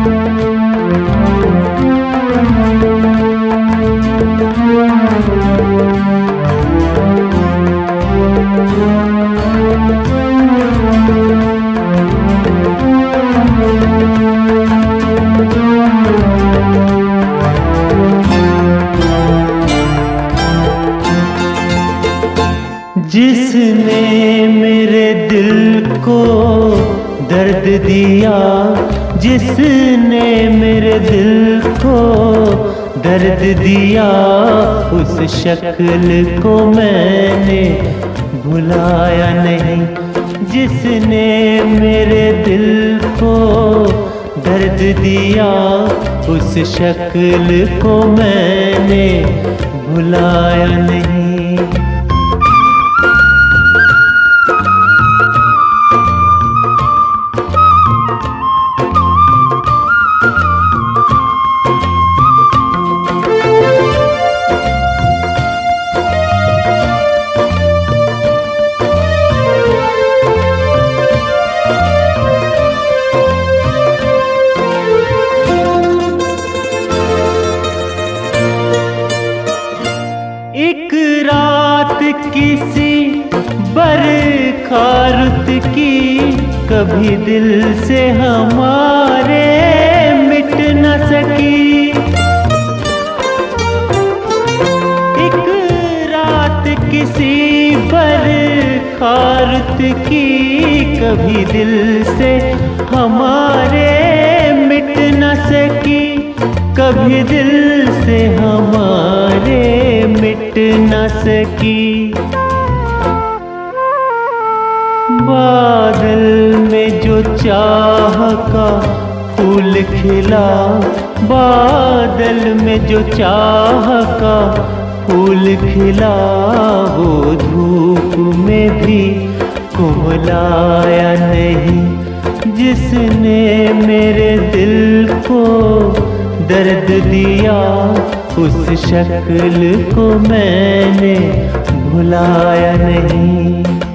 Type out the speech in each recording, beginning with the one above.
जिसने मेरे दिल को दर्द दिया, जिसने मेरे दिल को दर्द दिया, उस शक्ल को मैंने भुलाया नहीं। जिसने मेरे दिल को दर्द दिया, उस शक्ल को मैंने भुलाया नहीं। एक रात किसी बरखा रुत की, कभी दिल से हमारे मिट न सकी। एक रात किसी बरखा रुत की, कभी दिल से हमारे मिट न सकी। कभी दिल से हमारे मिट न सकी। बादल में जो चाह का फूल खिला, बादल में जो चाह का फूल खिला, वो धूप में भी कुमलाया नहीं। जिसने मेरे दिल को दर्द दिया, उस शक्ल को मैंने भुलाया नहीं।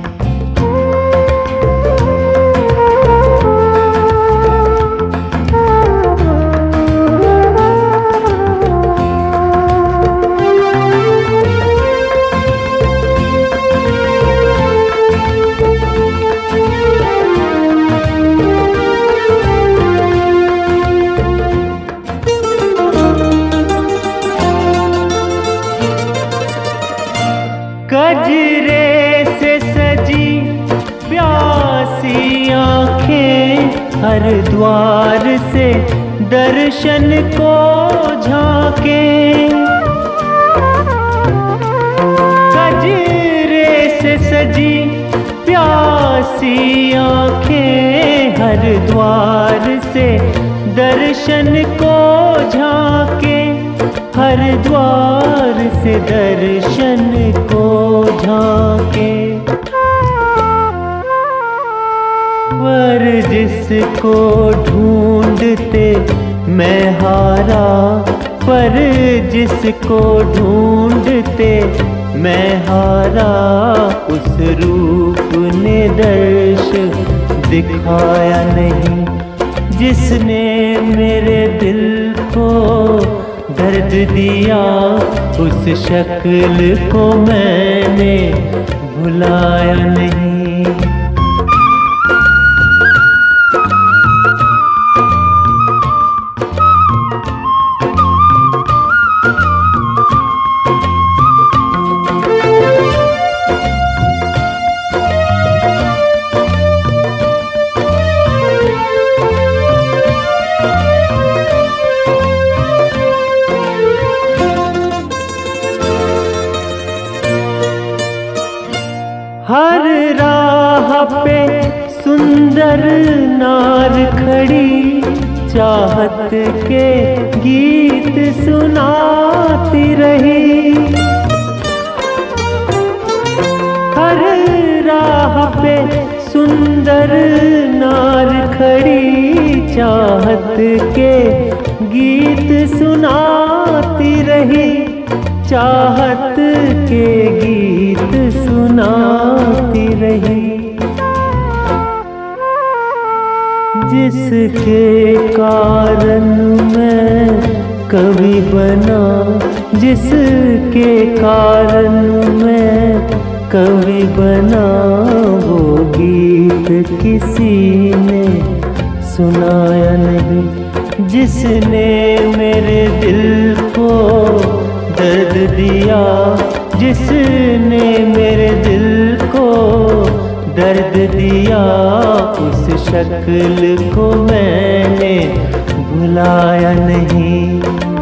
गजरे से सजी प्यासी आँखें, हर द्वार से दर्शन को झांके। गजरे से सजी प्यासी आँखें, हर द्वार से दर्शन को झांके। हर द्वार से दर्शन को झांके। पर जिसको ढूंढते मैं हारा, पर जिसको ढूंढते मैं हारा, उस रूप ने दर्श दिखाया नहीं। जिसने मेरे दिल को दर्द दिया, उस शक्ल को मैंने भुलाया नहीं। हर राह पे सुंदर नार खड़ी, चाहत के गीत सुनाती रही। हर राह पे सुंदर नार खड़ी, चाहत के गीत सुनाती रही। चाहत के गीत सुनाती रही। जिसके कारण मैं कवि बना, जिसके कारण मैं कवि बना, वो गीत किसी ने सुनाया नहीं। जिसने मेरे दिल को दर्द दिया, जिसने मेरे दिल को दर्द दिया, उस शक्ल को मैंने भुलाया नहीं।